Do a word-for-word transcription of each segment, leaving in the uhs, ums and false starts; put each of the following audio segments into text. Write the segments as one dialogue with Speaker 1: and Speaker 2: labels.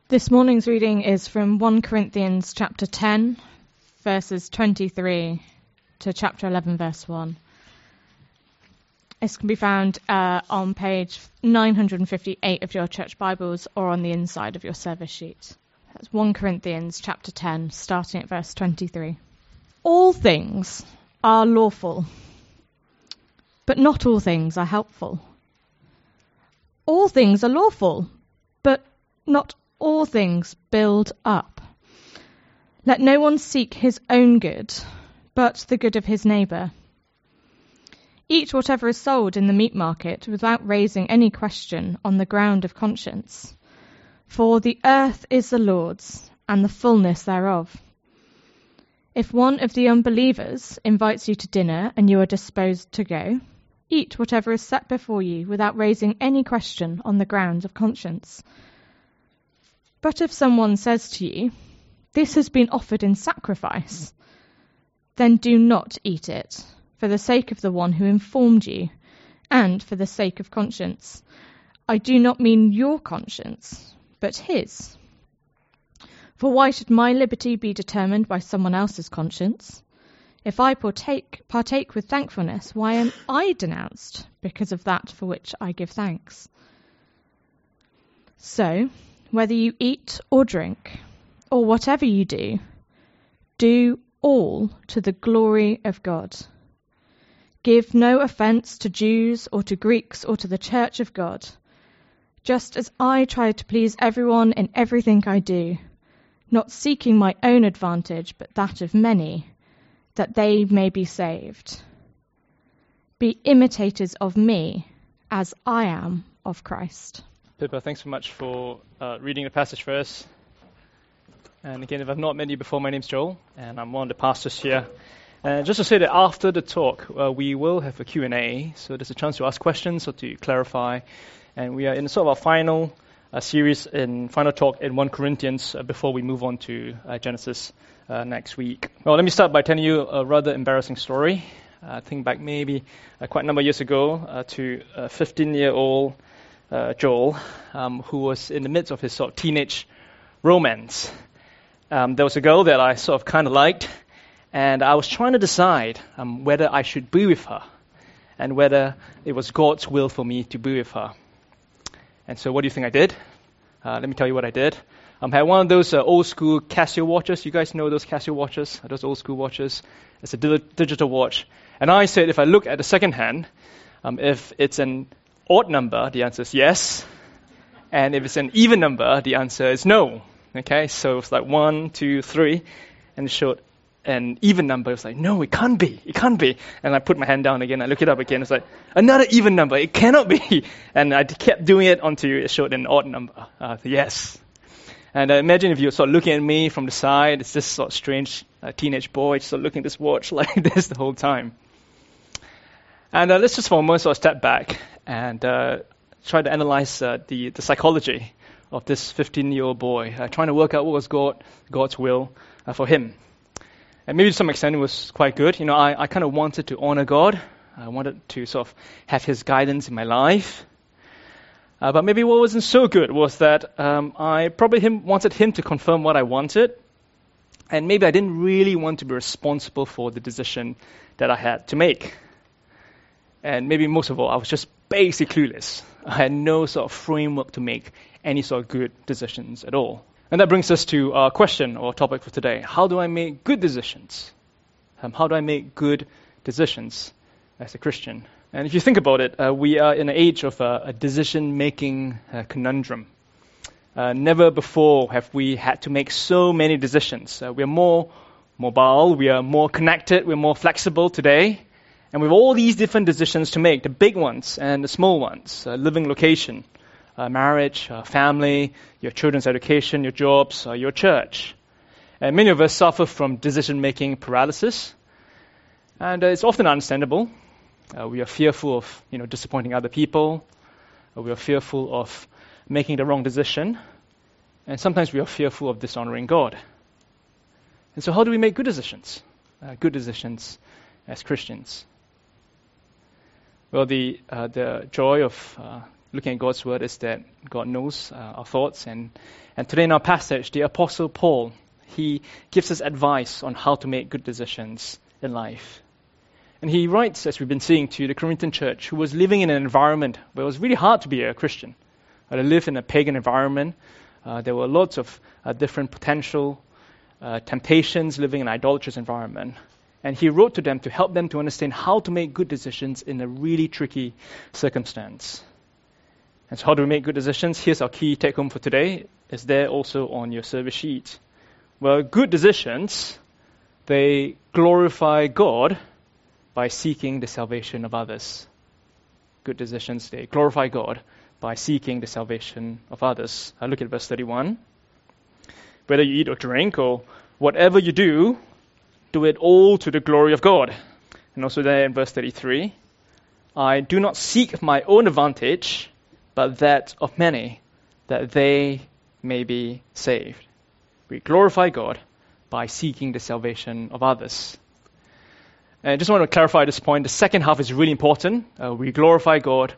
Speaker 1: This morning's reading is from First Corinthians chapter ten, verses twenty-three to chapter eleven, verse one. This can be found uh, on page nine hundred fifty-eight of your church Bibles or on the inside of your service sheet. That's First Corinthians chapter ten, starting at verse twenty-three. All things are lawful, but not all things are helpful. All things are lawful, but not all things build up. Let no one seek his own good, but the good of his neighbour. Eat whatever is sold in the meat market without raising any question on the ground of conscience. For the earth is the Lord's, and the fullness thereof. If one of the unbelievers invites you to dinner and you are disposed to go, eat whatever is set before you without raising any question on the ground of conscience. But if someone says to you, "This has been offered in sacrifice," then do not eat it, for the sake of the one who informed you, and for the sake of conscience. I do not mean your conscience, but his. For why should my liberty be determined by someone else's conscience? If I partake, partake with thankfulness, why am I denounced because of that for which I give thanks? So, whether you eat or drink, or whatever you do, do all to the glory of God. Give no offence to Jews or to Greeks or to the church of God, just as I try to please everyone in everything I do, not seeking my own advantage, but that of many, that they may be saved. Be imitators of me, as I am of Christ.
Speaker 2: Pippa, thanks so much for uh, reading the passage for us. And again, if I've not met you before, my name's Joel, and I'm one of the pastors here. And just to say that after the talk, uh, we will have a Q and A, so there's a chance to ask questions or to clarify. And we are in sort of our final uh, series, in final talk in First Corinthians uh, before we move on to uh, Genesis uh, next week. Well, let me start by telling you a rather embarrassing story. I uh, think back maybe uh, quite a number of years ago uh, to a fifteen-year-old Uh, Joel, um, who was in the midst of his sort of teenage romance. Um, there was a girl that I sort of kind of liked, and I was trying to decide um, whether I should be with her, and whether it was God's will for me to be with her. And so what do you think I did? Uh, let me tell you what I did. Um, I had one of those uh, old school Casio watches. You guys know those Casio watches? Those old school watches? It's a di- digital watch. And I said if I look at the second hand, um, if it's an odd number, the answer is yes. And if it's an even number, the answer is no. Okay, so it's like one, two, three, and it showed an even number. It's like, no, it can't be. It can't be. And I put my hand down again. I look it up again. It's like, another even number. It cannot be. And I kept doing it until it showed an odd number. Uh, yes. And uh, imagine if you're sort of looking at me from the side. It's this sort of strange uh, teenage boy just sort of looking at this watch like this the whole time. And uh, let's just for a moment sort of step back and uh, try to analyze uh, the, the psychology of this fifteen-year-old boy, uh, trying to work out what was God, God's will uh, for him. And maybe to some extent it was quite good. You know, I, I kind of wanted to honor God. I wanted to sort of have His guidance in my life. Uh, but maybe what wasn't so good was that um, I probably him, wanted Him to confirm what I wanted. And maybe I didn't really want to be responsible for the decision that I had to make. And maybe most of all, I was just basically clueless. I had no sort of framework to make any sort of good decisions at all. And that brings us to our question or topic for today. How do I make good decisions? Um, how do I make good decisions as a Christian? And if you think about it, uh, we are in an age of uh, a decision-making uh, conundrum. Uh, never before have we had to make so many decisions. Uh, we are more mobile, we are more connected, we're more flexible today. And we have all these different decisions to make, the big ones and the small ones, uh, living location, uh, marriage, uh, family, your children's education, your jobs, uh, your church. And many of us suffer from decision-making paralysis. And uh, it's often understandable. Uh, we are fearful of, you know, disappointing other people. Uh, we are fearful of making the wrong decision. And sometimes we are fearful of dishonoring God. And so how do we make good decisions? Uh, good decisions as Christians. Well, the uh, the joy of uh, looking at God's word is that God knows uh, our thoughts. And, and today in our passage, the Apostle Paul, he gives us advice on how to make good decisions in life. And he writes, as we've been seeing, to the Corinthian church who was living in an environment where it was really hard to be a Christian. Uh, they lived in a pagan environment. Uh, there were lots of uh, different potential uh, temptations living in an idolatrous environment. And he wrote to them to help them to understand how to make good decisions in a really tricky circumstance. And so how do we make good decisions? Here's our key take-home for today. It's there also on your service sheet. Well, good decisions, they glorify God by seeking the salvation of others. Good decisions, they glorify God by seeking the salvation of others. I look at verse thirty-one. Whether you eat or drink or whatever you do, do it all to the glory of God. And also there in verse thirty-three, I do not seek my own advantage, but that of many, that they may be saved. We glorify God by seeking the salvation of others. And I just want to clarify this point. The second half is really important. Uh, we glorify God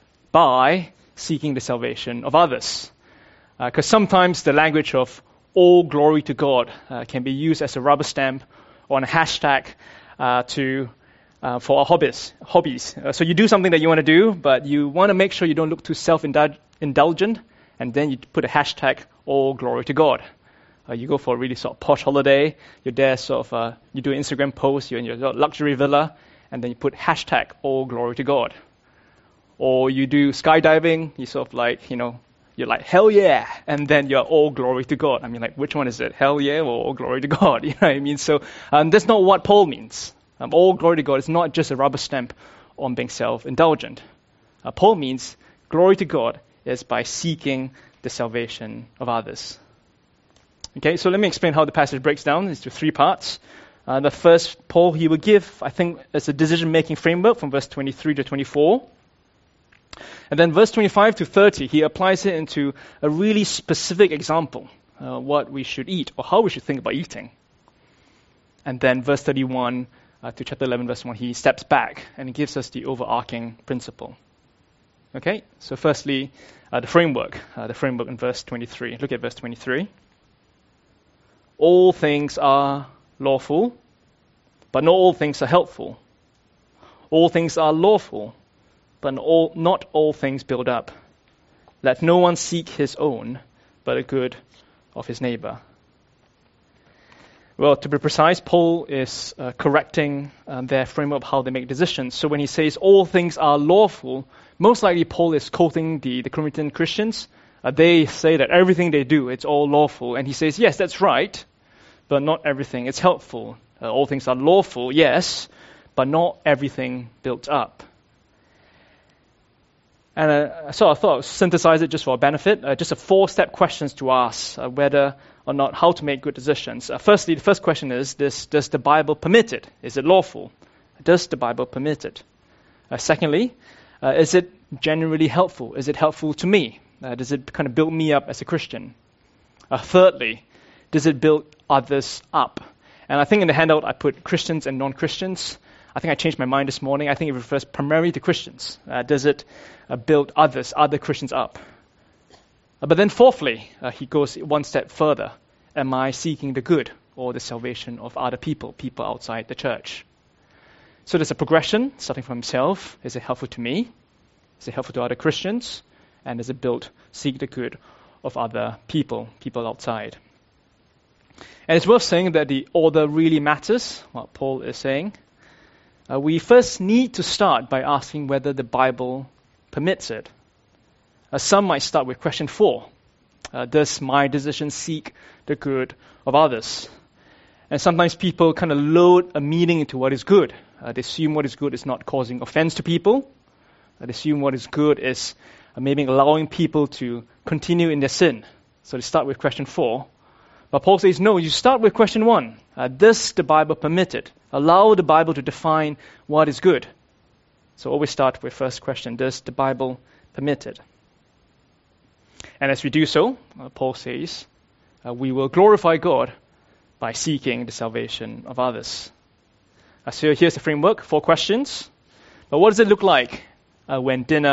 Speaker 2: by seeking the salvation of others. Because uh, sometimes the language of all glory to God uh, can be used as a rubber stamp or a hashtag uh, to uh, for our hobbies. hobbies. Uh, so you do something that you want to do, but you want to make sure you don't look too self-indulgent, and then you put a hashtag all glory to God. Uh, you go for a really sort of posh holiday, you're there sort of, uh, you do an Instagram post, you're in your luxury villa, and then you put hashtag all glory to God. Or you do skydiving, you sort of like, you know, you're like, hell yeah, and then you're all glory to God. I mean, like, which one is it? Hell yeah or all glory to God? You know what I mean? So um, that's not what Paul means. Um, all glory to God is not just a rubber stamp on being self-indulgent. Uh, Paul means glory to God is by seeking the salvation of others. Okay, so let me explain how the passage breaks down into three parts. Uh, the first, Paul, he will give, I think, as a decision-making framework from verse twenty-three to twenty-four. And then verse twenty-five to thirty, he applies it into a really specific example, uh, what we should eat or how we should think about eating. And then verse thirty-one uh, to chapter eleven, verse one, he steps back and he gives us the overarching principle. Okay, so firstly, uh, the framework, uh, the framework in verse twenty-three. Look at verse twenty-three. All things are lawful, but not all things are helpful. All things are lawful, but all, not all things build up. Let no one seek his own, but the good of his neighbor. Well, to be precise, Paul is uh, correcting um, their framework of how they make decisions. So when he says all things are lawful, most likely Paul is quoting the, the Corinthian Christians. Uh, they say that everything they do, it's all lawful. And he says, yes, that's right, but not everything is helpful. Uh, all things are lawful, yes, but not everything built up. And uh, so I thought I'd synthesize it just for our benefit. Uh, just a four-step questions to ask uh, whether or not how to make good decisions. Uh, firstly, the first question is, this, does the Bible permit it? Is it lawful? Does the Bible permit it? Uh, secondly, uh, is it generally helpful? Is it helpful to me? Uh, does it kind of build me up as a Christian? Uh, thirdly, does it build others up? And I think in the handout I put Christians and non-Christians. I think I changed my mind this morning. I think it refers primarily to Christians. Uh, does it uh, build others, other Christians up? Uh, but then fourthly, uh, he goes one step further. Am I seeking the good or the salvation of other people, people outside the church? So there's a progression, starting from himself. Is it helpful to me? Is it helpful to other Christians? And does it build, seek the good of other people, people outside? And it's worth saying that the order really matters, what Paul is saying. Uh, we first need to start by asking whether the Bible permits it. Uh, some might start with question four. Uh, does my decision seek the good of others? And sometimes people kind of load a meaning into what is good. Uh, they assume what is good is not causing offense to people. Uh, they assume what is good is uh, maybe allowing people to continue in their sin. So they start with question four. But Paul says, no, you start with question one. Uh, does the Bible permit it? Allow the Bible to define what is good. So always start with first question, does the Bible permit it? And as we do so, uh, Paul says, uh, we will glorify God by seeking the salvation of others. Uh, so here's the framework, four questions. But what does it look like uh, when dinner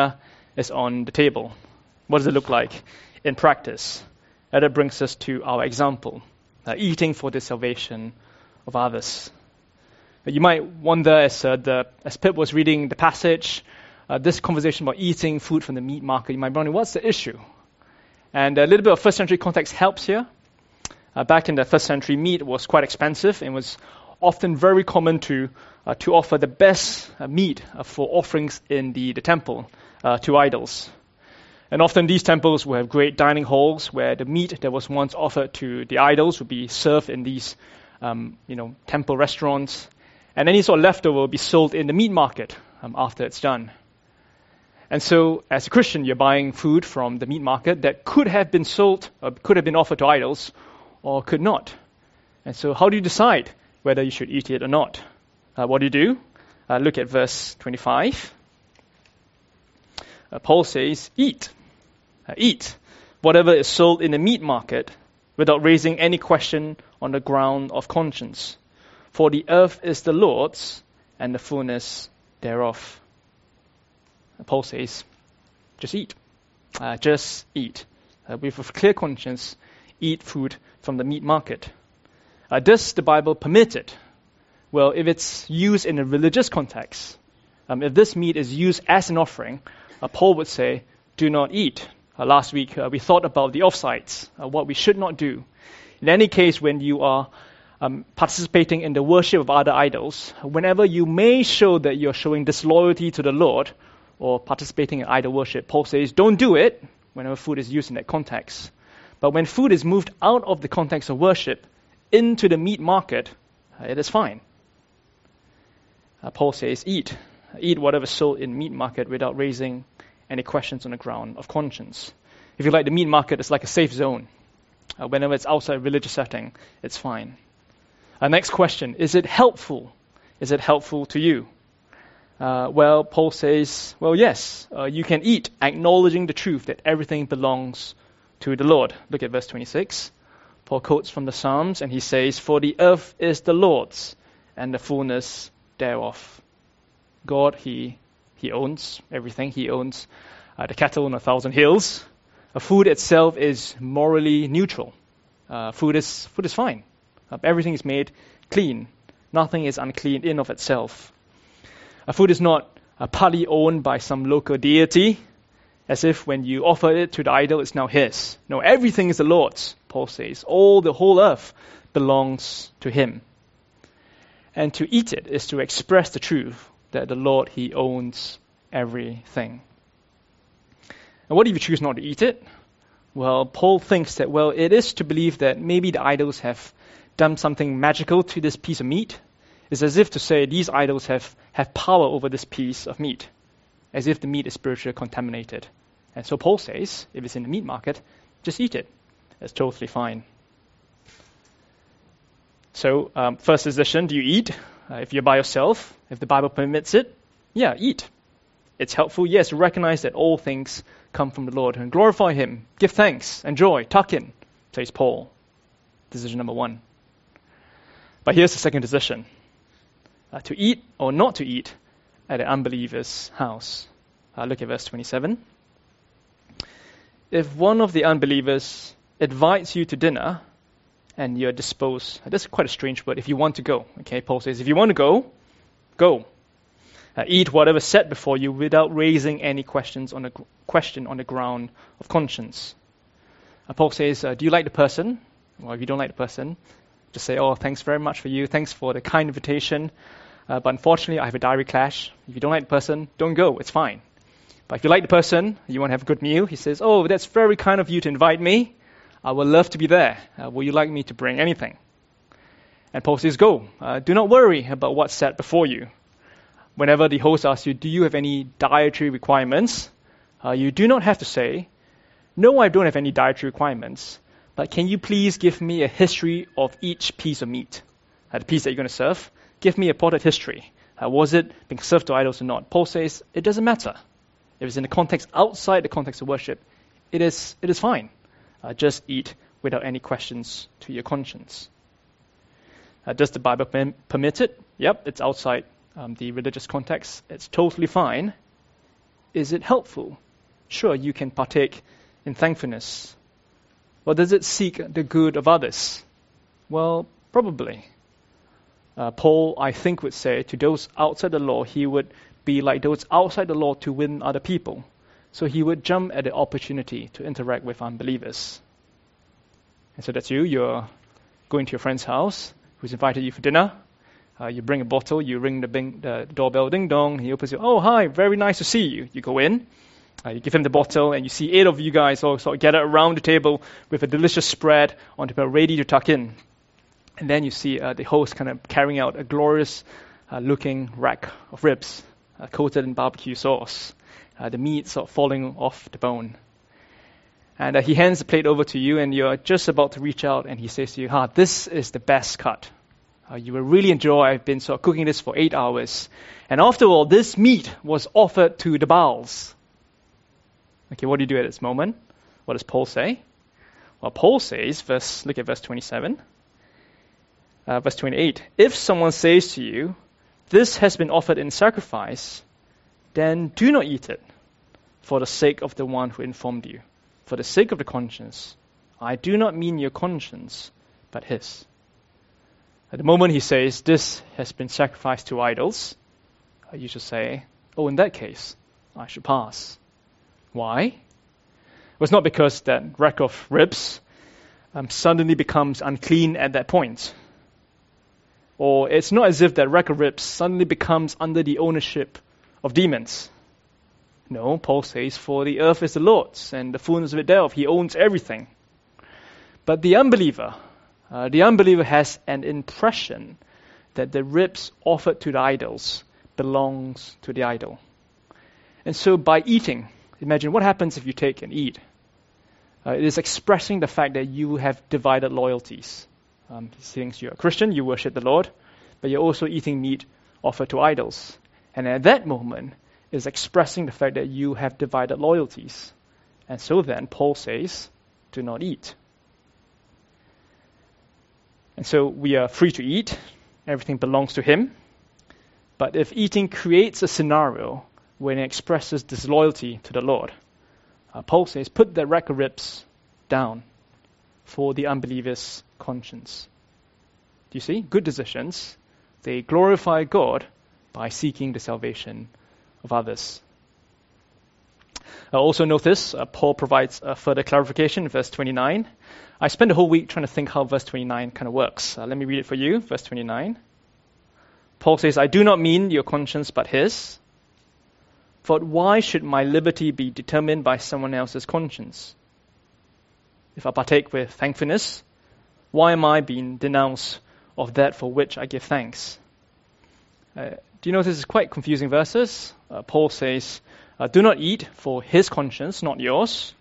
Speaker 2: is on the table. What does it look like in practice? And that brings us to our example, uh, eating for the salvation of others. You might wonder, as, uh, the, as Pip was reading the passage, uh, this conversation about eating food from the meat market, you might wonder, what's the issue? And a little bit of first century context helps here. Uh, back in the first century, meat was quite expensive and was often very common to uh, to offer the best uh, meat uh, for offerings in the, the temple uh, to idols. And often these temples will have great dining halls where the meat that was once offered to the idols would be served in these um, you know, temple restaurants. And any sort of leftover will be sold in the meat market um, after it's done. And so, as a Christian, you're buying food from the meat market that could have been sold, or could have been offered to idols, or could not. And so, how do you decide whether you should eat it or not? Uh, what do you do? Uh, look at verse twenty-five. Uh, Paul says, eat. Uh, eat whatever is sold in the meat market without raising any question on the ground of conscience. For the earth is the Lord's and the fullness thereof. Paul says, just eat. Uh, just eat. Uh, with a clear conscience, eat food from the meat market. Uh, does the Bible permit it? Well, if it's used in a religious context, um, if this meat is used as an offering, uh, Paul would say, do not eat. Uh, last week, uh, we thought about the offsites, uh, what we should not do. In any case, when you are um, participating in the worship of other idols, whenever you may show that you're showing disloyalty to the Lord, or participating in idol worship, Paul says, don't do it whenever food is used in that context. But when food is moved out of the context of worship into the meat market, uh, it is fine. Uh, Paul says, eat. Eat whatever is sold in meat market without raising any questions on the ground of conscience. If you like, the meat market is like a safe zone. Uh, whenever it's outside a religious setting, it's fine. Our next question, is it helpful? Is it helpful to you? Uh, well, Paul says, well, yes, uh, you can eat, acknowledging the truth that everything belongs to the Lord. Look at verse twenty-six. Paul quotes from the Psalms, and he says, for the earth is the Lord's, and the fullness thereof. God, he he owns everything. He owns uh, the cattle on a thousand hills. Uh, food itself is morally neutral. Uh, food is food is fine. Uh, everything is made clean. Nothing is unclean in of itself. Uh, food is not uh, partly owned by some local deity, as if when you offer it to the idol, it's now his. No, everything is the Lord's, Paul says. All, the whole earth belongs to him. And to eat it is to express the truth that the Lord, he owns everything. And what if you choose not to eat it? Well, Paul thinks that, well, it is to believe that maybe the idols have done something magical to this piece of meat. It's as if to say these idols have, have power over this piece of meat, as if the meat is spiritually contaminated. And so Paul says, if it's in the meat market, just eat it. It's totally fine. So, um, first decision, do you eat? Uh, if you're by yourself, if the Bible permits it, yeah, eat. It's helpful, yes, recognize that all things come from the Lord and glorify him, give thanks, enjoy, tuck in, says Paul. Decision number one. But here's the second decision. Uh, to eat or not to eat at an unbeliever's house. Uh, look at verse twenty-seven. If one of the unbelievers invites you to dinner and you're disposed, that's quite a strange word, if you want to go. Okay, Paul says, if you want to go, go. Uh, eat whatever's set before you without raising any questions on a gr- question on the ground of conscience. Uh, Paul says, uh, do you like the person? Well, if you don't like the person, just say, oh, thanks very much for you. Thanks for the kind invitation. Uh, but unfortunately, I have a diary clash. If you don't like the person, don't go. It's fine. But if you like the person, you want to have a good meal, he says, oh, that's very kind of you to invite me. I would love to be there. Uh, will you like me to bring anything? And Paul says, go. Uh, do not worry about what's set before you. Whenever the host asks you, do you have any dietary requirements? Uh, you do not have to say, no, I don't have any dietary requirements. But can you please give me a history of each piece of meat? Uh, the piece that you're going to serve? Give me a potted history. Uh, was it being served to idols or not? Paul says, it doesn't matter. If it's in the context outside the context of worship, it is it is fine. Uh, just eat without any questions to your conscience. Uh, does the Bible perm- permit it? Yep, it's outside um, the religious context. It's totally fine. Is it helpful? Sure, you can partake in thankfulness. Or does it seek the good of others? Well, probably. Uh, Paul, I think, would say to those outside the law, he would be like those outside the law to win other people. So he would jump at the opportunity to interact with unbelievers. And so that's you. You're going to your friend's house who's invited you for dinner. Uh, you bring a bottle, you ring the, bing, the doorbell, ding dong. He opens it. Oh, hi, very nice to see you. You go in, uh, you give him the bottle, and you see eight of you guys all sort of gather around the table with a delicious spread on the table ready to tuck in. And then you see uh, the host kind of carrying out a glorious uh, looking rack of ribs uh, coated in barbecue sauce. Uh, the meat sort of falling off the bone. And uh, he hands the plate over to you, and you're just about to reach out, and he says to you, ah, this is the best cut. Uh, you will really enjoy. I've been sort of cooking this for eight hours. And after all, this meat was offered to the Baals. Okay, what do you do at this moment? What does Paul say? Well, Paul says, verse, look at verse twenty-seven. Uh, verse twenty-eight. If someone says to you, this has been offered in sacrifice, then do not eat it for the sake of the one who informed you. For the sake of the conscience. I do not mean your conscience, but his. At the moment he says, this has been sacrificed to idols, you should say, oh, in that case, I should pass. Why? Well, it's not because that rack of ribs um, suddenly becomes unclean at that point. Or it's not as if that rack of ribs suddenly becomes under the ownership of demons. No, Paul says, for the earth is the Lord's, and the fullness of it thereof. He owns everything. But the unbeliever, uh, the unbeliever has an impression that the ribs offered to the idols belongs to the idol. And so by eating, imagine what happens if you take and eat. Uh, it is expressing the fact that you have divided loyalties. Um, he thinks you're a Christian, you worship the Lord, but you're also eating meat offered to idols. And at that moment, is expressing the fact that you have divided loyalties. And so then, Paul says, do not eat. And so we are free to eat. Everything belongs to him. But if eating creates a scenario when it expresses disloyalty to the Lord, uh, Paul says, put the rack of ribs down for the unbeliever's conscience. Do you see? Good decisions. They glorify God by seeking the salvation of others. Uh, also notice, uh, Paul provides a further clarification in verse twenty-nine. I spent the whole week trying to think how verse twenty-nine kind of works. Uh, let me read it for you. Verse twenty-nine. Paul says, I do not mean your conscience, but his. For why should my liberty be determined by someone else's conscience? If I partake with thankfulness, why am I being denounced of that for which I give thanks? Uh, do you notice it's quite confusing verses? Uh, Paul says, uh, do not eat for his conscience, not yours.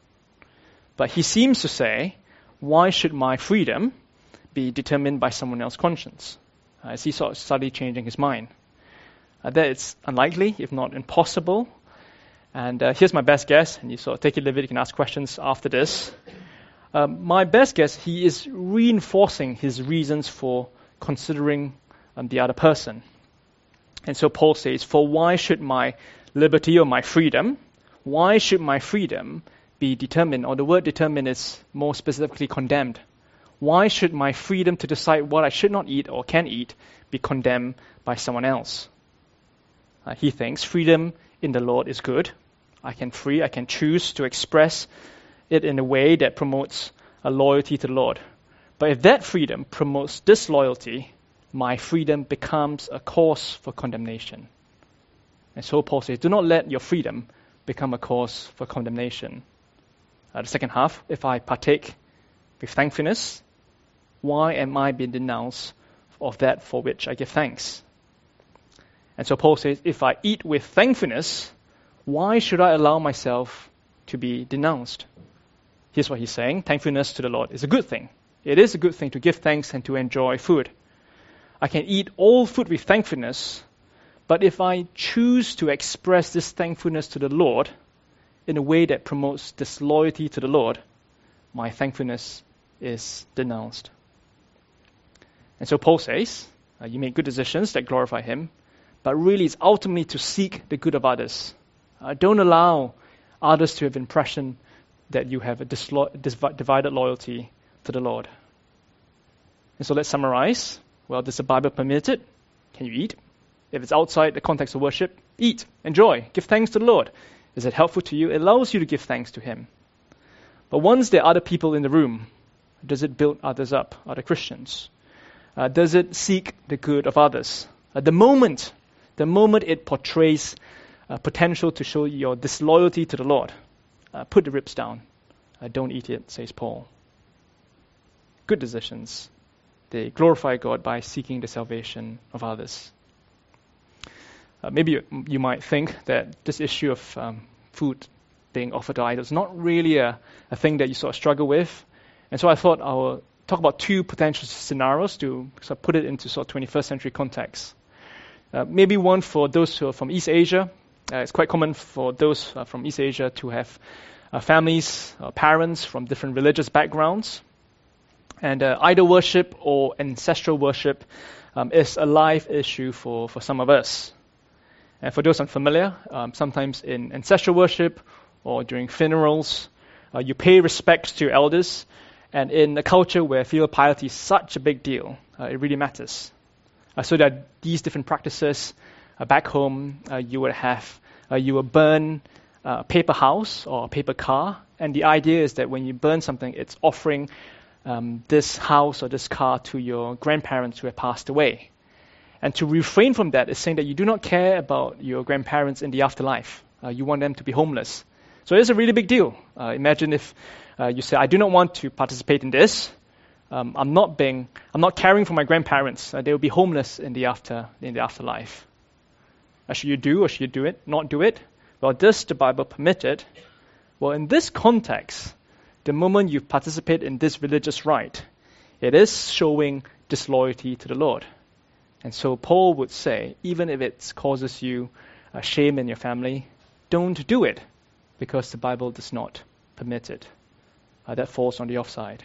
Speaker 2: But he seems to say, why should my freedom be determined by someone else's conscience? Uh, as he sort of started changing his mind. Uh, that it's unlikely, if not impossible. And uh, here's my best guess, and you sort of take it, live it, you can ask questions after this. Um, my best guess, he is reinforcing his reasons for considering um, the other person. And so Paul says, for why should my liberty or my freedom, why should my freedom be determined, or the word determined is more specifically condemned. Why should my freedom to decide what I should not eat or can eat be condemned by someone else? Uh, he thinks freedom in the Lord is good. I can free, I can choose to express it in a way that promotes a loyalty to the Lord. But if that freedom promotes disloyalty, my freedom becomes a cause for condemnation. And so Paul says, do not let your freedom become a cause for condemnation. Uh, the second half, if I partake with thankfulness, why am I being denounced of that for which I give thanks? And so Paul says, if I eat with thankfulness, why should I allow myself to be denounced? Here's what he's saying. Thankfulness to the Lord is a good thing. It is a good thing to give thanks and to enjoy food. I can eat all food with thankfulness, but if I choose to express this thankfulness to the Lord in a way that promotes disloyalty to the Lord, my thankfulness is denounced. And so Paul says, uh, you make good decisions that glorify him, but really it's ultimately to seek the good of others. Uh, don't allow others to have impression that you have a dislo- dis- divided loyalty to the Lord. And so let's summarize. Well, does the Bible permit it? Can you eat? If it's outside the context of worship, eat, enjoy, give thanks to the Lord. Is it helpful to you? It allows you to give thanks to Him. But once there are other people in the room, does it build others up, other Christians? Uh, does it seek the good of others? Uh, the moment, the moment it portrays uh, potential to show your disloyalty to the Lord, uh, put the ribs down. Uh, don't eat it, says Paul. Good decisions. They glorify God by seeking the salvation of others. Uh, maybe you, you might think that this issue of um, food being offered to idols is not really a, a thing that you sort of struggle with. And so I thought I will talk about two potential scenarios to sort of put it into sort of twenty-first century context. Uh, maybe one for those who are from East Asia. Uh, it's quite common for those uh, from East Asia to have uh, families, uh, parents from different religious backgrounds. And uh, idol worship or ancestral worship um, is a live issue for, for some of us. And for those unfamiliar, um, sometimes in ancestral worship or during funerals, uh, you pay respect to elders. And in a culture where filial piety is such a big deal, uh, it really matters. Uh, so that these different practices uh, back home, uh, you would have, uh, you would burn a paper house or a paper car. And the idea is that when you burn something, it's offering um, this house or this car to your grandparents who have passed away. And to refrain from that is saying that you do not care about your grandparents in the afterlife. Uh, you want them to be homeless. So it's a really big deal. Uh, imagine if uh, you say, I do not want to participate in this. Um, I'm not being, I'm not caring for my grandparents. Uh, they will be homeless in the after, in the afterlife. Uh, should you do or should you do it? Not do it? Well, does the Bible permit it? Well, in this context, the moment you participate in this religious rite, it is showing disloyalty to the Lord. And so Paul would say, even if it causes you uh, shame in your family, don't do it, because the Bible does not permit it. Uh, that falls on the offside.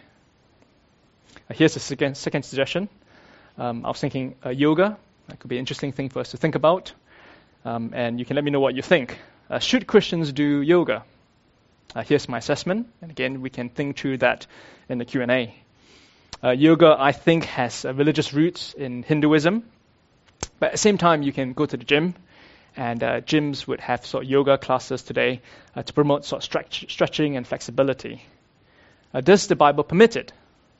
Speaker 2: Uh, here's a second, second suggestion. Um, I was thinking uh, yoga. That could be an interesting thing for us to think about. Um, and you can let me know what you think. Uh, should Christians do yoga? Uh, here's my assessment. And again, we can think through that in the Q and A. Uh, yoga, I think, has uh, religious roots in Hinduism. But at the same time, you can go to the gym. And uh, gyms would have sort of yoga classes today uh, to promote sort of stretch, stretching and flexibility. Uh, does the Bible permit it?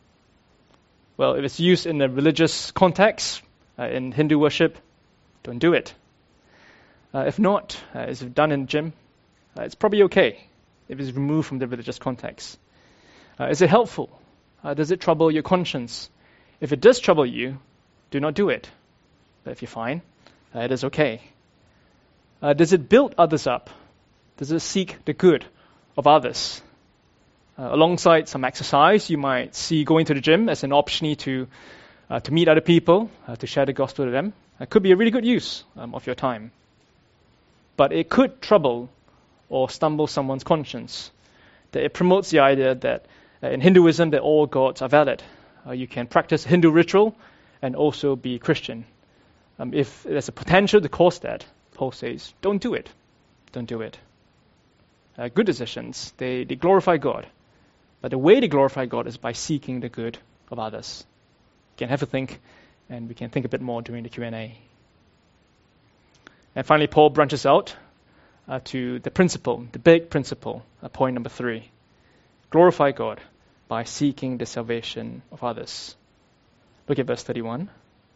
Speaker 2: Well, if it's used in a religious context, uh, in Hindu worship, don't do it. Uh, if not, uh, is it done in the gym? Uh, it's probably okay if it's removed from the religious context. Uh, is it helpful? Uh, does it trouble your conscience? If it does trouble you, do not do it. But if you're fine, uh, it is okay. Uh, does it build others up? Does it seek the good of others? Uh, alongside some exercise, you might see going to the gym as an opportunity to uh, to meet other people, uh, to share the gospel to them. It could be a really good use um, of your time. But it could trouble or stumble someone's conscience. That it promotes the idea that uh, in Hinduism that all gods are valid. Uh, you can practice Hindu ritual and also be Christian. Um, if there's a potential to cause that, Paul says, don't do it. Don't do it. Uh, good decisions, they, they glorify God. But the way they glorify God is by seeking the good of others. You can have a think, and we can think a bit more during the Q and A. And finally, Paul branches out uh, to the principle, the big principle, uh, point number three. Glorify God by seeking the salvation of others. Look at verse thirty-one.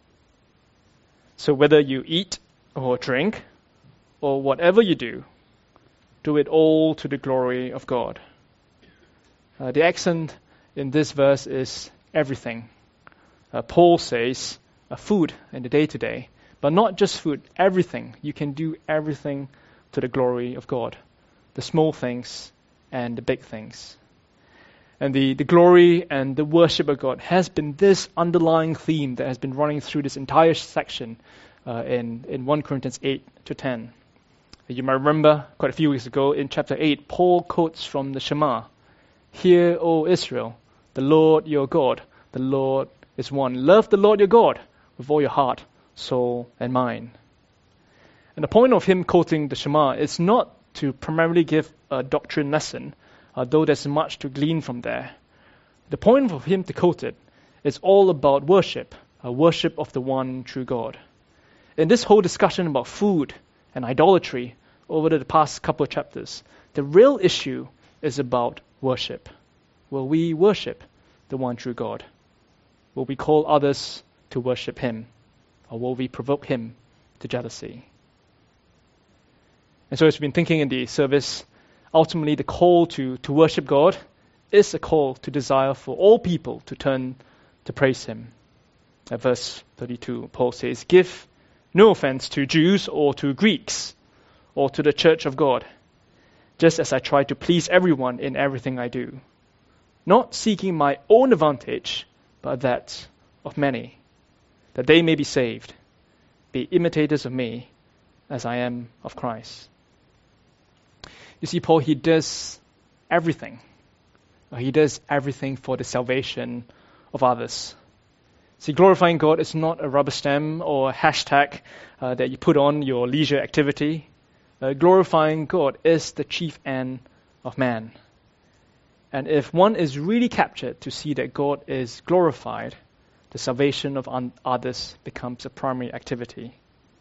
Speaker 2: So whether you eat or drink, or whatever you do, do it all to the glory of God. Uh, the accent in this verse is everything. Uh, Paul says uh, food in the day-to-day, but not just food, everything. You can do everything to the glory of God. The small things and the big things. And the, the glory and the worship of God has been this underlying theme that has been running through this entire section uh, in, in First Corinthians eight to ten. You might remember quite a few weeks ago in chapter eight, Paul quotes from the Shema. Hear, O Israel, the Lord your God, the Lord is one. Love the Lord your God with all your heart, soul, and mind. And the point of him quoting the Shema is not to primarily give a doctrine lesson, uh, though there's much to glean from there. The point of him to quote it is all about worship, a worship of the one true God. In this whole discussion about food and idolatry over the past couple of chapters, the real issue is about worship. Will we worship the one true God? Will we call others to worship him? Or will we provoke him to jealousy? And so as we've been thinking in the service, ultimately the call to, to worship God is a call to desire for all people to turn to praise him. At verse thirty-two, Paul says, "Give no offense to Jews or to Greeks or to the church of God, just as I try to please everyone in everything I do, not seeking my own advantage, but that of many, that they may be saved. Be imitators of me as I am of Christ." You see, Paul, he does everything. He does everything for the salvation of others. See, glorifying God is not a rubber stamp or a hashtag uh, that you put on your leisure activity. Uh, glorifying God is the chief end of man. And if one is really captured to see that God is glorified, the salvation of un- others becomes a primary activity.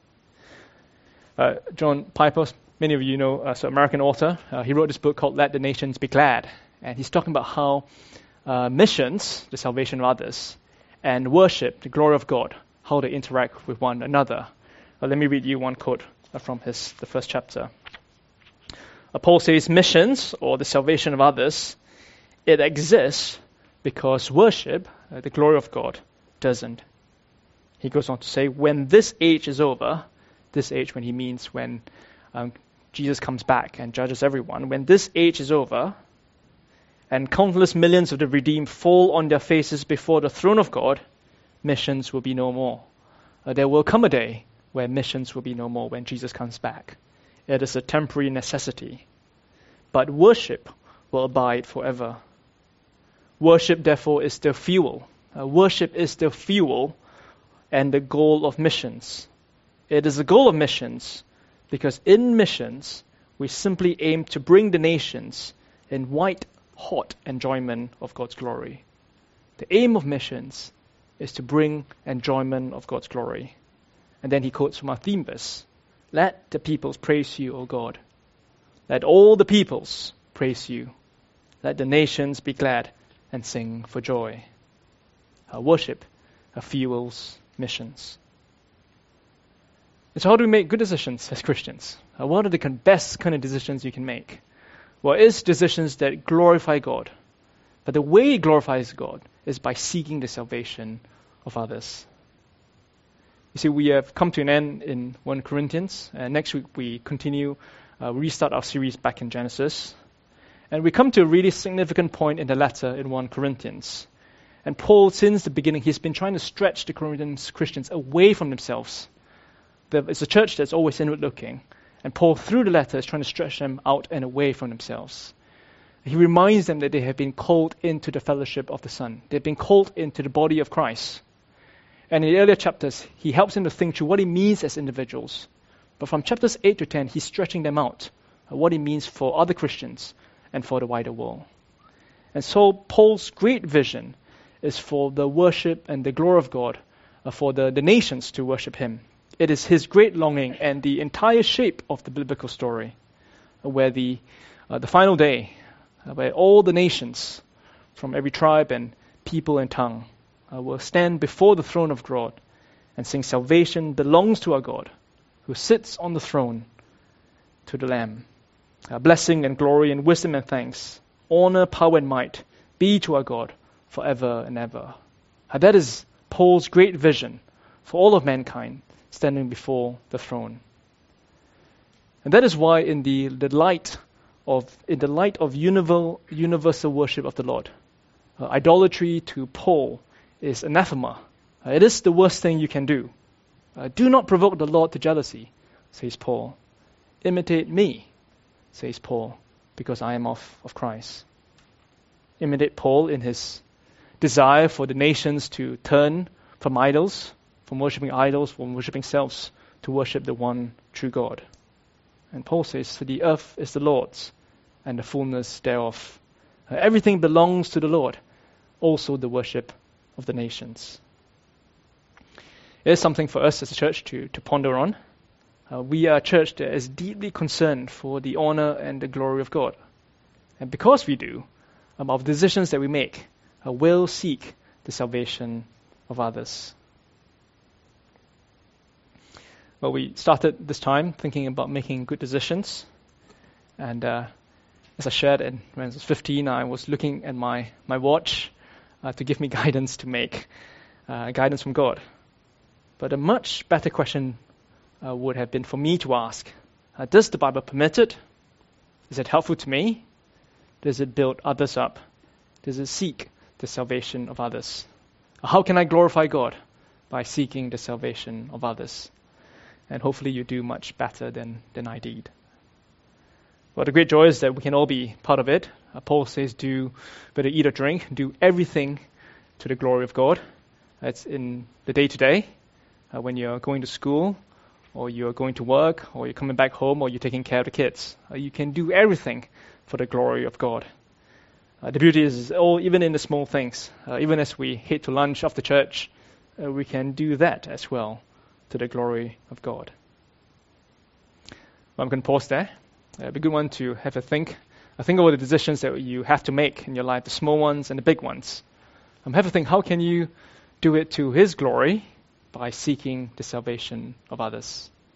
Speaker 2: Uh, John Piper, many of you know, uh, so American author, uh, he wrote this book called Let the Nations Be Glad. And he's talking about how uh, missions, the salvation of others, and worship, the glory of God, how they interact with one another. Uh, let me read you one quote uh, from his the first chapter. Uh, Paul says, "Missions, or the salvation of others, it exists because worship, uh, the glory of God, doesn't." He goes on to say, when this age is over, this age when he means when um, Jesus comes back and judges everyone, when this age is over, and countless millions of the redeemed fall on their faces before the throne of God, missions will be no more. Uh, there will come a day where missions will be no more when Jesus comes back. It is a temporary necessity. But worship will abide forever. Worship, therefore, is the fuel. Uh, worship is the fuel and the goal of missions. It is the goal of missions because in missions, we simply aim to bring the nations in white hot enjoyment of God's glory. The aim of missions is to bring enjoyment of God's glory. And then he quotes from our theme verse, "Let the peoples praise you, O God. Let all the peoples praise you. Let the nations be glad and sing for joy." Our worship our fuels missions. And so how do we make good decisions as Christians? Uh, what are the kind of best kind of decisions you can make? Well, it's decisions that glorify God. But the way it glorifies God is by seeking the salvation of others. You see, we have come to an end in First Corinthians. And next week we continue, uh, restart our series back in Genesis. And we come to a really significant point in the letter in First Corinthians. And Paul, since the beginning, he's been trying to stretch the Corinthian Christians away from themselves. It's a church that's always inward looking. And Paul, through the letter, is trying to stretch them out and away from themselves. He reminds them that they have been called into the fellowship of the Son. They've been called into the body of Christ. And in the earlier chapters, he helps them to think through what it means as individuals. But from chapters eight to ten, he's stretching them out, what it means for other Christians and for the wider world. And so Paul's great vision is for the worship and the glory of God, uh, for the, the nations to worship him. It is his great longing and the entire shape of the biblical story, uh, where the uh, the final day, uh, where all the nations from every tribe and people and tongue uh, will stand before the throne of God and sing, "Salvation belongs to our God, who sits on the throne, to the Lamb. Uh, blessing and glory and wisdom and thanks, honor, power and might be to our God forever and ever." Uh, that is Paul's great vision for all of mankind standing before the throne. And that is why in the, the light of in the light of universal, universal worship of the Lord, uh, idolatry to Paul is anathema. Uh, it is the worst thing you can do. Uh, do not provoke the Lord to jealousy, says Paul. Imitate me, says Paul, because I am of, of Christ. Imitate Paul in his desire for the nations to turn from idols, from worshipping idols, from worshipping selves, to worship the one true God. And Paul says, the earth is the Lord's, and the fullness thereof. Uh, everything belongs to the Lord, also the worship of the nations. It is something for us as a church to, to ponder on. Uh, we are a church that is deeply concerned for the honor and the glory of God. And because we do, um, our decisions that we make uh, will seek the salvation of others. Well, we started this time thinking about making good decisions. And uh, as I shared, in, when I was fifteen, I was looking at my, my watch uh, to give me guidance to make, uh, guidance from God. But a much better question uh, would have been for me to ask, uh, does the Bible permit it? Is it helpful to me? Does it build others up? Does it seek the salvation of others? How can I glorify God? By seeking the salvation of others. And hopefully you do much better than, than I did. Well, the great joy is that we can all be part of it. Uh, Paul says, do whether eat or drink, do everything to the glory of God. That's in the day-to-day, uh, when you're going to school, or you're going to work, or you're coming back home, or you're taking care of the kids. Uh, you can do everything for the glory of God. Uh, the beauty is, all, even in the small things, uh, even as we head to lunch after church, uh, we can do that as well to the glory of God. Well, I'm going to pause there. Uh, it'd be a good one to have a think. I think about the decisions that you have to make in your life, the small ones and the big ones. Um, have a think, how can you do it to His glory by seeking the salvation of others?